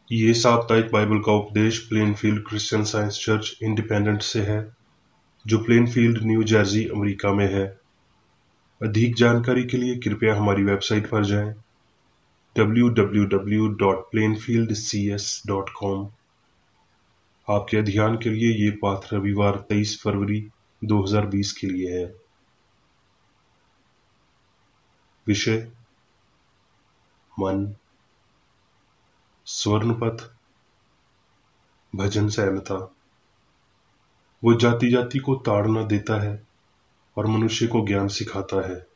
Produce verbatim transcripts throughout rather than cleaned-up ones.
ये साप्ताहिक बाइबल का उपदेश Plainfield Christian Science church independent से है, जो प्लेनफील्ड, न्यू जर्सी, अमेरिका में है। अधिक जानकारी के लिए कृपया हमारी वेबसाइट पर जाएं W W W dot Plainfield C S dot com. आपके ध्यान के लिए ये पाठ रविवार तेईस फरवरी दो हज़ार बीस के लिए है। विषय: मन, स्वर्णपथ, भजन संहिता। वो जाति जाति को ताड़ना देता है और मनुष्य को ज्ञान सिखाता है।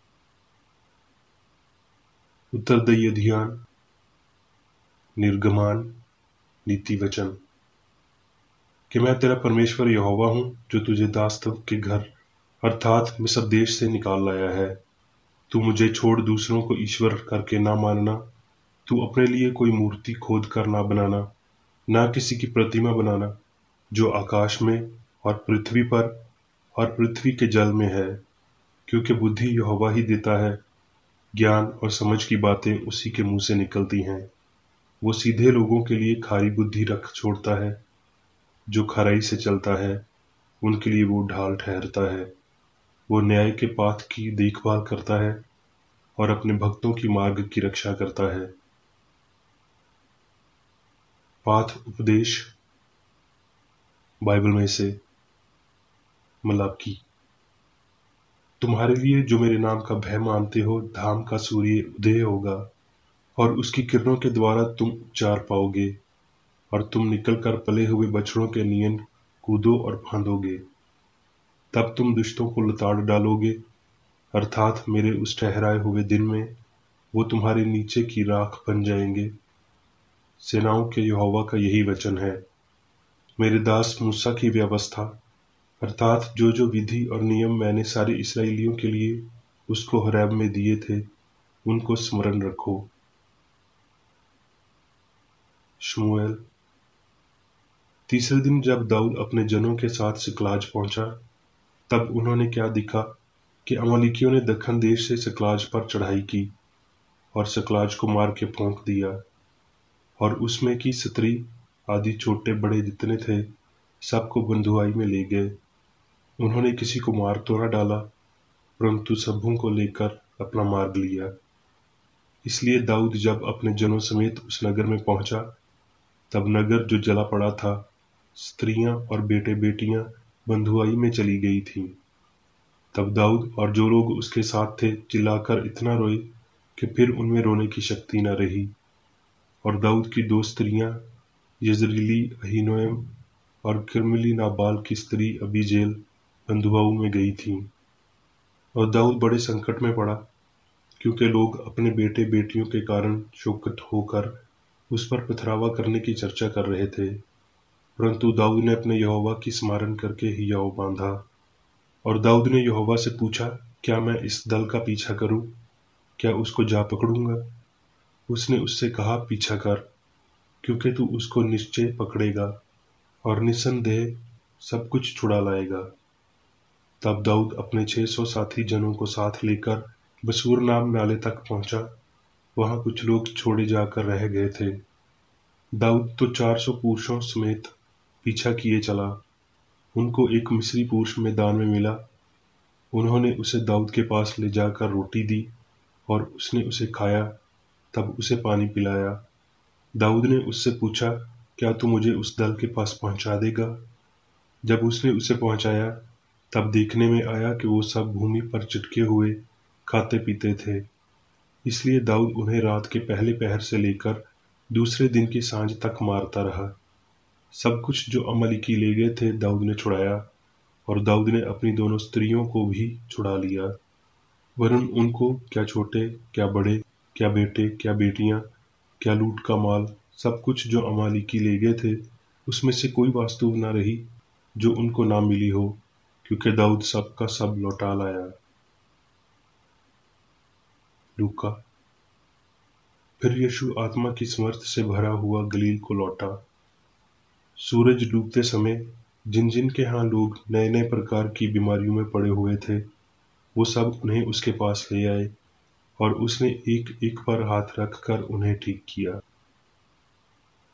उत्तरदायी ध्यान, निर्गमान, नीति वचन। कि मैं तेरा परमेश्वर यहोवा हूँ, जो तुझे दासत्व के घर अर्थात मिस्र देश से निकाल लाया है। तू मुझे छोड़ दूसरों को ईश्वर करके ना मानना। तू अपने लिए कोई मूर्ति खोद कर ना बनाना, ना किसी की प्रतिमा बनाना जो आकाश में और पृथ्वी पर और पृथ्वी के जल में है, क्योंकि बुद्धि यहोवा ही देता है। ज्ञान और समझ की बातें उसी के मुंह से निकलती हैं। वो सीधे लोगों के लिए खारी बुद्धि रख छोड़ता है। जो खराई से चलता है उनके लिए वो ढाल ठहरता है। वो न्याय के पाथ की देखभाल करता है और अपने भक्तों की मार्ग की रक्षा करता है। पाठ उपदेश बाइबल में से मलाकी। तुम्हारे लिए जो मेरे नाम का भय मानते हो, धाम का सूर्य उदय होगा और उसकी किरणों के द्वारा तुम उपचार पाओगे, और तुम निकलकर पले हुए बछड़ों के नियन कूदो और फांदोगे। तब तुम दुष्टों को लताड़ डालोगे, अर्थात मेरे उस ठहराए हुए दिन में वो तुम्हारे नीचे की राख बन जाएंगे। सेनाओं के यहोवा का यही वचन है। मेरे दास मूसा की व्यवस्था अर्थात जो जो विधि और नियम मैंने सारे इस्राएलियों के लिए उसको हरेब में दिए थे, उनको स्मरण रखो। शमूएल। तीसरे दिन जब दाऊद अपने जनों के साथ सिकलाज पहुंचा, तब उन्होंने क्या दिखा कि अमालेकियों ने दक्षिण देश से सिकलाज पर चढ़ाई की और सिकलाज को मार के फोंक दिया, और उसमें की स्त्री आदि छोटे बड़े जितने थे सबको बंधुआई में ले गए। उन्होंने किसी को मार तो न डाला, परंतु सबों को लेकर अपना मार्ग लिया। इसलिए दाऊद जब अपने जनों समेत उस नगर में पहुंचा, तब नगर जो जला पड़ा था, स्त्रियां और बेटे बेटियां बंधुआई में चली गई थीं। तब दाऊद और जो लोग उसके साथ थे चिल्लाकर इतना रोए कि फिर उनमें रोने की शक्ति न रही। और दाऊद की दो स्त्रियां, यजरीली अहीनोएम और किरमली नाबाल की स्त्री अबीजेल, बंधुआई में गई थीं। और दाऊद बड़े संकट में पड़ा, क्योंकि लोग अपने बेटे बेटियों के कारण शोकित होकर उस पर पथरावा करने की चर्चा कर रहे थे। परंतु दाऊद ने अपने यहोवा की स्मरण करके हियाव बांधा। और दाऊद ने यहोवा से पूछा, क्या मैं इस दल का पीछा करूं? क्या उसको जा पकड़ूंगा? उसने उससे कहा, पीछा कर, क्योंकि तू उसको निश्चय पकड़ेगा और निस्संदेह सब कुछ छुड़ा लाएगा। तब दाऊद अपने छह सौ साथी जनों को साथ लेकर बसूर नाम नाले तक पहुंचा। वहां कुछ लोग छोड़े जाकर रह गए थे। दाऊद तो चार सौ पुरुषों समेत पीछा किए चला। उनको एक मिस्री पुरुष मैदान में मिला। उन्होंने उसे दाऊद के पास ले जाकर रोटी दी और उसने उसे खाया। तब उसे पानी पिलाया। दाऊद ने उससे पूछा, क्या तू मुझे उस दल के पास पहुंचा देगा? जब उसने उसे पहुंचाया, तब देखने में आया कि वो सब भूमि पर चिटके हुए खाते पीते थे। इसलिए दाऊद उन्हें रात के पहले पहर से लेकर दूसरे दिन की सांझ तक मारता रहा। सब कुछ जो अमालेकी ले गए थे दाऊद ने छुड़ाया, और दाऊद ने अपनी दोनों स्त्रियों को भी छुड़ा लिया। वरन उनको क्या छोटे, क्या बड़े, क्या बेटे, क्या बेटियां, क्या लूट का माल, सब कुछ जो अमालेकी ले गए थे, उसमें से कोई वस्तु न रही जो उनको ना मिली हो, क्योंकि दाऊद सब का सब लौटा लाया। लूका। फिर यीशु आत्मा की समर्थ से भरा हुआ गलील को लौटा। सूरज डूबते समय जिन जिन के यहाँ लोग नए नए प्रकार की बीमारियों में पड़े हुए थे, वो सब उन्हें उसके पास ले आए, और उसने एक एक पर हाथ रखकर उन्हें ठीक किया।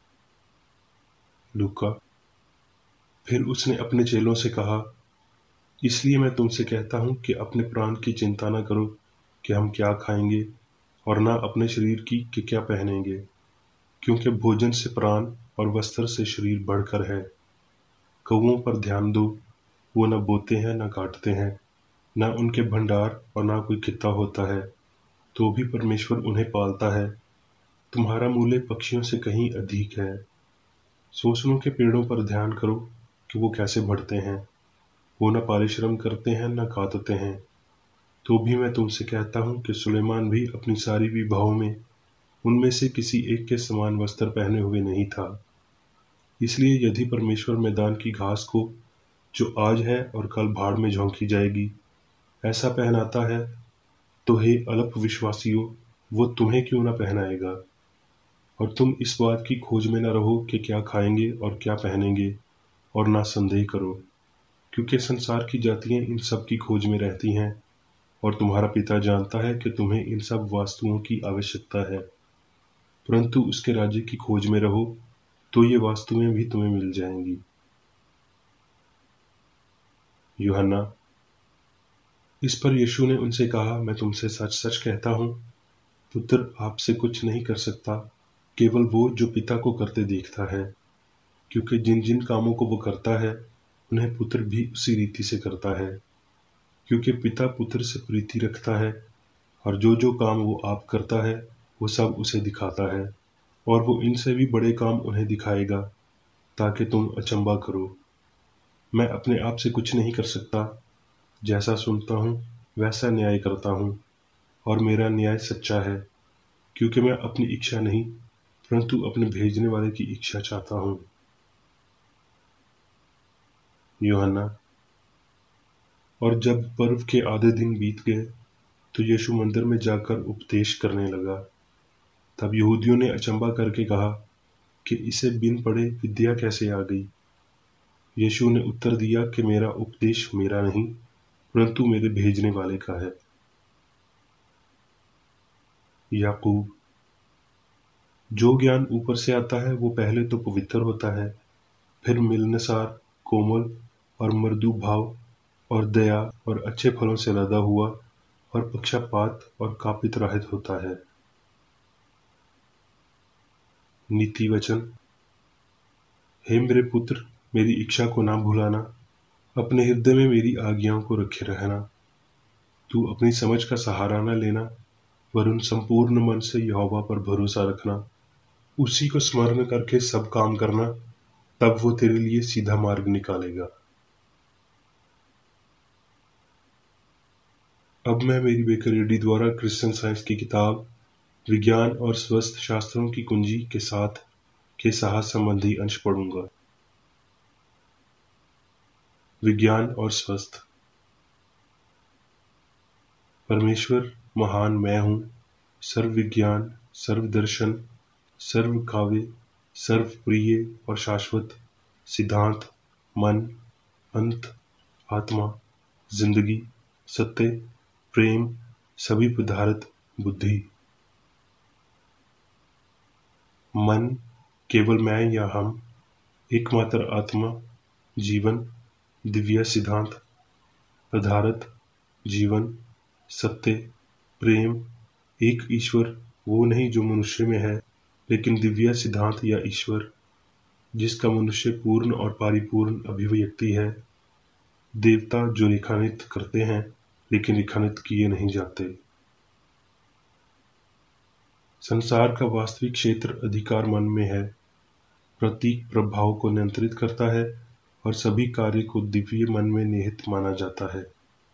लूका। फिर उसने अपने चेलों से कहा, इसलिए मैं तुमसे कहता हूं कि अपने प्राण की चिंता न करो कि हम क्या खाएंगे, और न अपने शरीर की कि क्या पहनेंगे, क्योंकि भोजन से प्राण और वस्त्र से शरीर बढ़कर है। कौवों पर ध्यान दो, वो न बोते हैं न काटते हैं, न उनके भंडार और न कोई कित्ता होता है, तो भी परमेश्वर उन्हें पालता है। तुम्हारा मूल्य पक्षियों से कहीं अधिक है। सोसनों के पेड़ों पर ध्यान करो कि वो कैसे बढ़ते हैं। वो न परिश्रम करते हैं न कातते हैं, तो भी मैं तुमसे कहता हूँ कि सुलेमान भी अपनी सारी विभाओं में उनमें से किसी एक के समान वस्त्र पहने हुए नहीं था। इसलिए यदि परमेश्वर मैदान की घास को, जो आज है और कल भाड़ में झोंकी जाएगी, ऐसा पहनाता है, तो हे अल्प विश्वासियों, वो तुम्हें क्यों न पहनाएगा। और तुम इस बात की खोज में न रहो कि क्या खाएंगे और क्या पहनेंगे, और ना संदेह करो, क्योंकि संसार की जातियां इन सब की खोज में रहती हैं, और तुम्हारा पिता जानता है कि तुम्हें इन सब वस्तुओं की आवश्यकता है। परंतु उसके राज्य की खोज में रहो, तो ये वस्तुएं भी तुम्हें मिल जाएंगी। यूहन्ना। इस पर यीशु ने उनसे कहा, मैं तुमसे सच सच कहता हूँ, पुत्र आपसे कुछ नहीं कर सकता, केवल वो जो पिता को करते देखता है, क्योंकि जिन जिन कामों को वो करता है, उन्हें पुत्र भी उसी रीति से करता है, क्योंकि पिता पुत्र से प्रीति रखता है, और जो जो काम वो आप करता है, वो सब उसे दिखाता है, और वो इनसे भी बड़े काम उन्हें दिखाएगा, ताकि तुम अचंभा करो। मैं अपने आप से कुछ नहीं कर सकता, जैसा सुनता हूँ वैसा न्याय करता हूँ, और मेरा न्याय सच्चा है, क्योंकि मैं अपनी इच्छा नहीं, परंतु अपने भेजने वाले की इच्छा चाहता हूँ। यूहन्ना। और जब पर्व के आधे दिन बीत गए, तो यीशु मंदिर में जाकर उपदेश करने लगा। तब यहूदियों ने अचंभा करके कहा कि इसे बिन पढ़े विद्या कैसे आ गई। यीशु ने उत्तर दिया कि मेरा उपदेश मेरा नहीं, परंतु मेरे भेजने वाले का है। याकूब। जो ज्ञान ऊपर से आता है वो पहले तो पवित्र होता है, फिर मिलनसार, कोमल और मृदु भाव और दया और अच्छे फलों से लदा हुआ और पक्षपात और कापित रहित होता है। नीति वचन। हे मेरे पुत्र, मेरी इच्छा को ना भुलाना, अपने हृदय में मेरी आज्ञाओं को रखे रहना। तू अपनी समझ का सहारा न लेना, वरन संपूर्ण मन से यहोवा पर भरोसा रखना। उसी को स्मरण करके सब काम करना, तब वो तेरे लिए सीधा मार्ग निकालेगा। अब मैं मेरी बेकर रेड्डी द्वारा क्रिश्चियन साइंस की किताब विज्ञान और स्वस्थ शास्त्रों की कुंजी के साथ के साहस संबंधी अंश पढ़ूंगा। विज्ञान और स्वस्थ। परमेश्वर महान मैं हूँ, सर्व विज्ञान, सर्व दर्शन, सर्व काव्य, सर्व प्रिय और शाश्वत सिद्धांत, मन, अंत, आत्मा, जिंदगी, सत्य, प्रेम, सभी पदार्थ, बुद्धि। मन, केवल मैं या हम, एकमात्र आत्मा, जीवन, दिव्य सिद्धांत, पदार्थ, जीवन, सत्य, प्रेम, एक ईश्वर, वो नहीं जो मनुष्य में है, लेकिन दिव्य सिद्धांत या ईश्वर, जिसका मनुष्य पूर्ण और परिपूर्ण अभिव्यक्ति है। देवता जो रेखानित करते हैं, लेकिन रेखानित किए नहीं जाते। संसार का वास्तविक क्षेत्र अधिकार मन में है। प्रतीक प्रभाव को नियंत्रित करता है और सभी कार्य को दिव्य मन में निहित माना जाता है।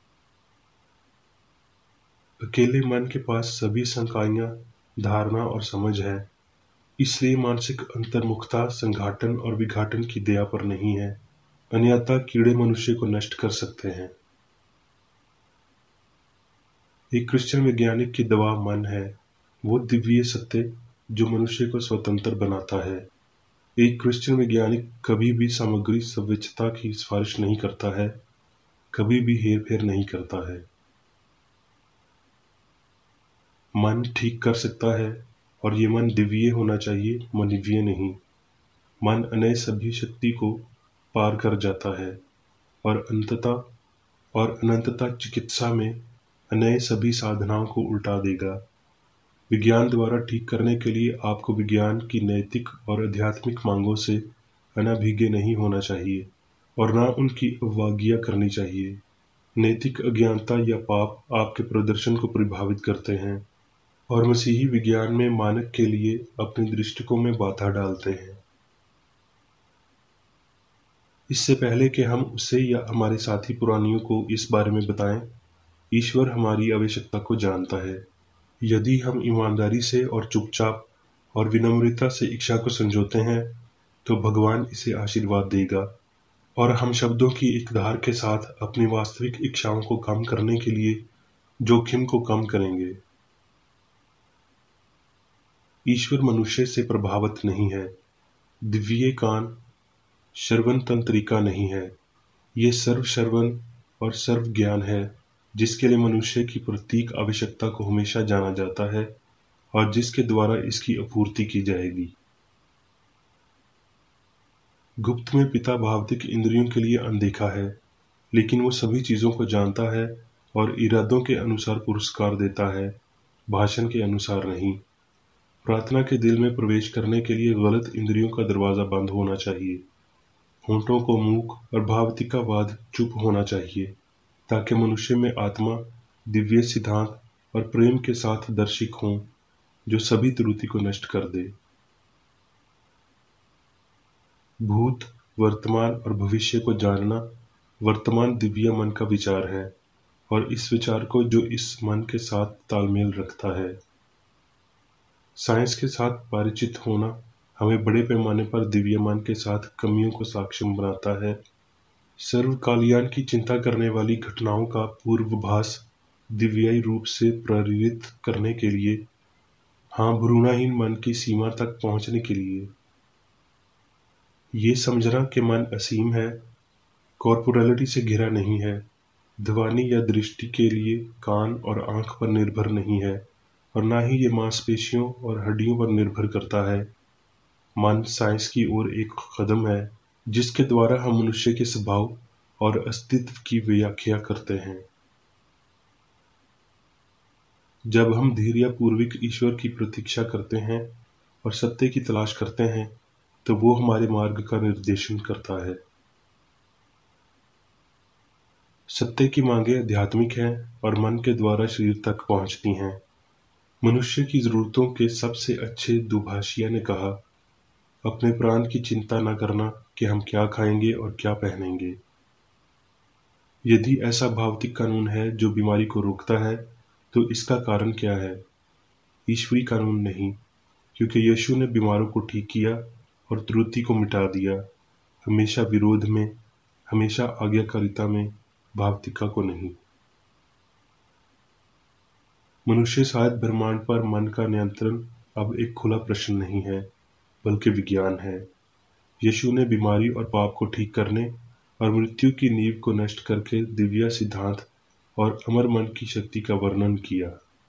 अकेले मन के पास सभी संकाइयां, धारणा और समझ है, इसलिए मानसिक अंतर्मुखता संघाटन और विघाटन की दया पर नहीं है, अन्यथा कीड़े मनुष्य को नष्ट कर सकते हैं। एक क्रिश्चियन वैज्ञानिक की दवा मन है, वो दिव्य सत्य जो मनुष्य को स्वतंत्र बनाता है। एक क्रिश्चियन वैज्ञानिक कभी भी सामग्री स्वच्छता की सिफारिश नहीं करता है, कभी भी हेरफेर नहीं करता है। मन ठीक कर सकता है, और ये मन दिव्य होना चाहिए, मानवीय नहीं। मन अनय सभी शक्ति को पार कर जाता है और अंततः और अनंतता चिकित्सा में अनय सभी साधनाओं को उल्टा देगा। विज्ञान द्वारा ठीक करने के लिए आपको विज्ञान की नैतिक और आध्यात्मिक मांगों से अनाभिज्ञ नहीं होना चाहिए और न उनकी अवज्ञा करनी चाहिए। नैतिक अज्ञानता या पाप आपके प्रदर्शन को प्रभावित करते हैं और मसीही विज्ञान में मानक के लिए अपने दृष्टिकोण में बाधा डालते हैं। इससे पहले कि हम उसे या हमारे साथी पुरानियों को इस बारे में बताएं, ईश्वर हमारी आवश्यकता को जानता है। यदि हम ईमानदारी से और चुपचाप और विनम्रता से इच्छा को संजोते हैं तो भगवान इसे आशीर्वाद देगा और हम शब्दों की एक धार के साथ अपनी वास्तविक इच्छाओं को कम करने के लिए जोखिम को कम करेंगे। ईश्वर मनुष्य से प्रभावित नहीं है। दिव्य कान श्रवण तंत्रिका नहीं है। ये सर्व श्रवण और सर्व ज्ञान है जिसके लिए मनुष्य की प्रत्येक आवश्यकता को हमेशा जाना जाता है और जिसके द्वारा इसकी आपूर्ति की जाएगी। गुप्त में पिता भौतिक इंद्रियों के लिए अनदेखा है, लेकिन वो सभी चीजों को जानता है और इरादों के अनुसार पुरस्कार देता है, भाषण के अनुसार नहीं। प्रार्थना के दिल में प्रवेश करने के लिए गलत इंद्रियों का दरवाजा बंद होना चाहिए। होंठों को मूक और भावतिकावाद चुप होना चाहिए ताकि मनुष्य में आत्मा, दिव्य सिद्धांत और प्रेम के साथ दर्शिक हों जो सभी त्रुटि को नष्ट कर दे। भूत, वर्तमान और भविष्य को जानना वर्तमान दिव्य मन का विचार है और इस विचार को जो इस मन के साथ तालमेल रखता है। साइंस के साथ परिचित होना हमें बड़े पैमाने पर दिव्य मन के साथ कमियों को सक्षम बनाता है। सर्वकालियान की चिंता करने वाली घटनाओं का पूर्वाभास दिव्याई रूप से प्रेरित करने के लिए, हाँ, भ्रूणहीन मन की सीमा तक पहुंचने के लिए। ये समझना कि मन असीम है, कॉर्पोरलिटी से घिरा नहीं है, ध्वनि या दृष्टि के लिए कान और आंख पर निर्भर नहीं है और न ही ये मांसपेशियों और हड्डियों पर निर्भर करता है। मन साइंस की ओर एक कदम है जिसके द्वारा हम मनुष्य के स्वभाव और अस्तित्व की व्याख्या करते हैं। जब हम धैर्यपूर्वक ईश्वर की प्रतीक्षा करते हैं और सत्य की तलाश करते हैं तो वो हमारे मार्ग का निर्देशन करता है। सत्य की मांगें आध्यात्मिक हैं और मन के द्वारा शरीर तक पहुंचती हैं। मनुष्य की जरूरतों के सबसे अच्छे दुभाषिया ने कहा, अपने प्राण की चिंता न करना कि हम क्या खाएंगे और क्या पहनेंगे। यदि ऐसा भौतिक कानून है जो बीमारी को रोकता है तो इसका कारण क्या है? ईश्वरी कानून नहीं, क्योंकि यीशु ने बीमारों को ठीक किया और त्रुटि को मिटा दिया, हमेशा विरोध में, हमेशा आज्ञाकारिता में, भौतिकता को नहीं। मनुष्य शायद ब्रह्मांड पर मन का नियंत्रण अब एक खुला प्रश्न नहीं है बल्कि विज्ञान है। यीशु ने बीमारी और पाप को ठीक करने और मृत्यु की नींव को नष्ट करके दिव्य सिद्धांत और अमर मन की शक्ति का वर्णन किया।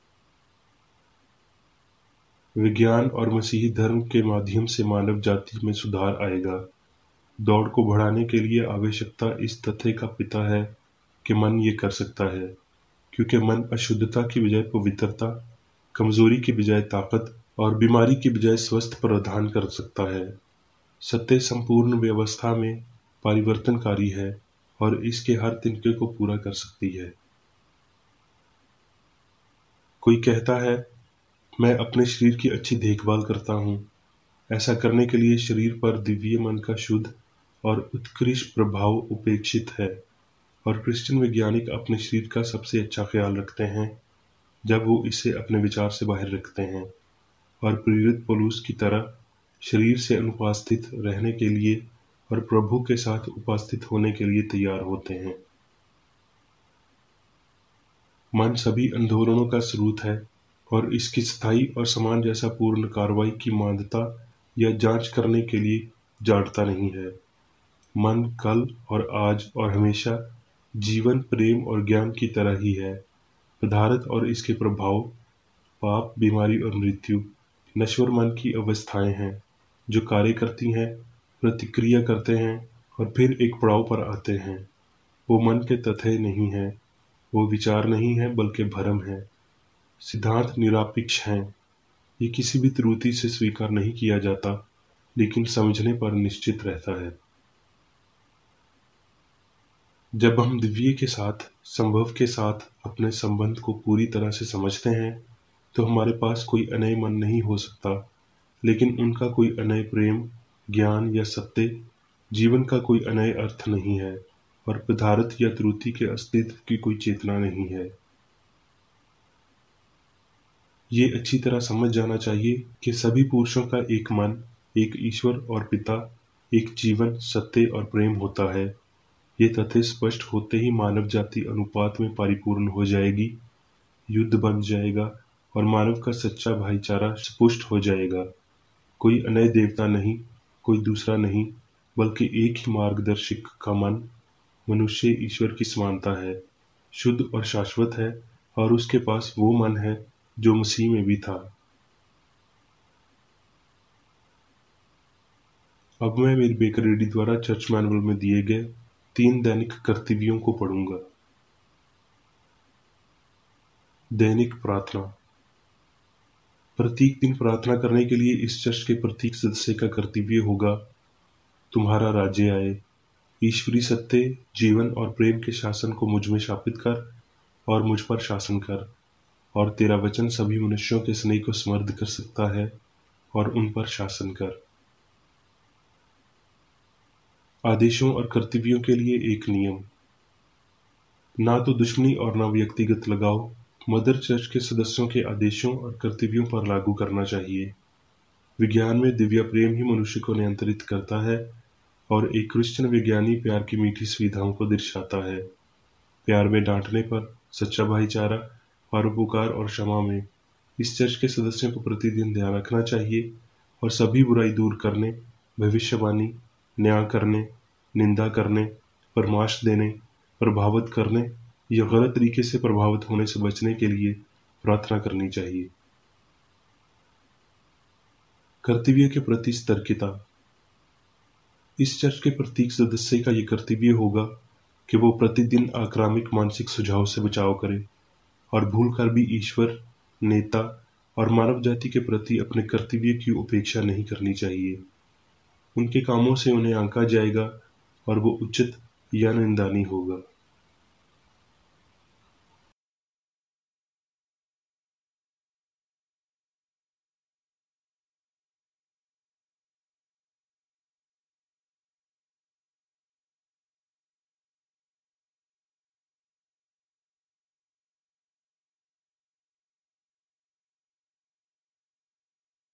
विज्ञान और मसीही धर्म के माध्यम से मानव जाति में सुधार आएगा। दौड़ को बढ़ाने के लिए आवश्यकता इस तथ्य का पिता है कि मन ये कर सकता है, क्योंकि मन अशुद्धता की बजाय पवित्रता, कमजोरी की बजाय ताकत और बीमारी की बजाय स्वस्थ प्रदान कर सकता है। सत्य संपूर्ण व्यवस्था में परिवर्तनकारी है और इसके हर तिनके को पूरा कर सकती है। कोई कहता है, मैं अपने शरीर की अच्छी देखभाल करता हूँ। ऐसा करने के लिए शरीर पर दिव्य मन का शुद्ध और उत्कृष्ट प्रभाव उपेक्षित है और क्रिश्चियन वैज्ञानिक अपने शरीर का सबसे अच्छा ख्याल रखते हैं जब वो इसे अपने विचार से बाहर रखते हैं और प्रेरित पौलुस की तरह शरीर से अनुपस्थित रहने के लिए और प्रभु के साथ उपस्थित होने के लिए तैयार होते हैं। मन सभी आंदोलनों का स्रोत है और इसकी स्थायी और समान जैसा पूर्ण कार्रवाई की मान्यता या जांच करने के लिए जांचता नहीं है। मन कल और आज और हमेशा जीवन, प्रेम और ज्ञान की तरह ही है। पदार्थ और इसके प्रभाव, पाप, बीमारी और मृत्यु नश्वर मन की अवस्थाएं हैं जो कार्य करती हैं प्रतिक्रिया करते हैं और फिर एक पड़ाव पर आते हैं। वो मन के तथ्य नहीं है, वो विचार नहीं है बल्कि भ्रम है। सिद्धांत निरपेक्ष हैं, ये किसी भी त्रुटि से स्वीकार नहीं किया जाता, लेकिन समझने पर निश्चित रहता है। जब हम दिव्य के साथ, संभव के साथ अपने संबंध को पूरी तरह से समझते हैं, तो हमारे पास कोई अनय मन नहीं हो सकता, लेकिन उनका कोई अनय प्रेम, ज्ञान या सत्य, जीवन का कोई अनय अर्थ नहीं है, और पदार्थ या त्रुटि के अस्तित्व की कोई चेतना नहीं है। ये अच्छी तरह समझ जाना चाहिए कि सभी पुरुषों का एक मन, एक ईश्वर और पिता, एक जीवन, सत्य और प्रेम होता है। ये तथ्य स्पष्ट होते ही मानव जाति अनुपात में परिपूर्ण हो जाएगी, युद्ध बन जाएगा और मानव का सच्चा भाईचारा स्पुष्ट हो जाएगा। कोई अनय देवता नहीं, कोई दूसरा नहीं, बल्कि एक ही मार्गदर्शक का मन, मनुष्य ईश्वर की समानता है, शुद्ध और शाश्वत है, और उसके पास वो मन है जो मसीह में भी था। अब मैं मेरी बेकर रेडी द्वारा चर्च मैनुअल में दिए गए तीन दैनिक कर्तव्यों को पढ़ूंगा। दैनिक प्रार्थना। प्रत्येक दिन प्रार्थना करने के लिए इस चर्च के प्रत्येक सदस्य का कर्तव्य होगा, तुम्हारा राज्य आए, ईश्वरीय सत्य, जीवन और प्रेम के शासन को मुझ में स्थापित कर और मुझ पर शासन कर, और तेरा वचन सभी मनुष्यों के स्नेह को समृद्ध कर सकता है और उन पर शासन कर। आदेशों और कर्तव्यों के लिए एक नियम। ना तो दुश्मनी और ना व्यक्तिगत लगाव मदर चर्च के सदस्यों के आदेशों और कर्तव्यों पर लागू करना चाहिए। विज्ञान में दिव्य प्रेम ही मनुष्य को नियंत्रित करता है, और एक क्रिश्चियन विज्ञानी प्यार की मीठी सुविधाओं को दर्शाता है। प्यार में डांटने पर, सच्चा भाईचारा, परोपकार और क्षमा में इस चर्च के सदस्यों को प्रतिदिन ध्यान रखना चाहिए, और सभी बुराई दूर करने, भविष्यवाणी, न्याय करने, निंदा करने, परामर्श देने, प्रभावित करने या गलत तरीके से प्रभावित होने से बचने के लिए प्रार्थना करनी चाहिए। कर्तव्य के प्रति सतर्कता। इस चर्च के प्रत्येक सदस्य का यह कर्तव्य होगा कि वो प्रतिदिन आक्रामक मानसिक सुझाव से बचाव करे और भूलकर भी ईश्वर, नेता और मानव जाति के प्रति अपने कर्तव्य की उपेक्षा नहीं करनी चाहिए। उनके कामों से उन्हें आंका जाएगा और वो उचित या निंदनीय होगा।